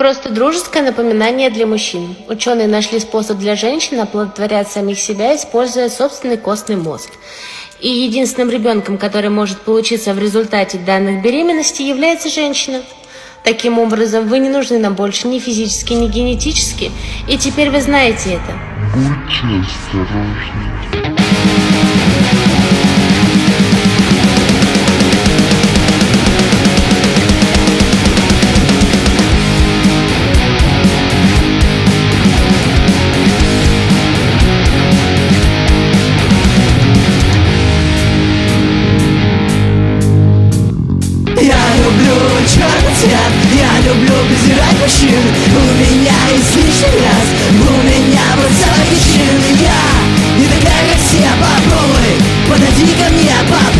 Просто дружеское напоминание для мужчин. Ученые нашли способ для женщин оплодотворять самих себя, используя собственный костный мозг. И единственным ребенком, который может получиться в результате данных беременностей, является женщина. Таким образом, вы не нужны нам больше ни физически, ни генетически, и теперь вы знаете это. Будьте осторожны. Черный цвет, я люблю презирать мужчин. У меня есть лишний раз, у меня вот целый чин. Я не такая, как все, попробуй, подойди ко мне, попробуй.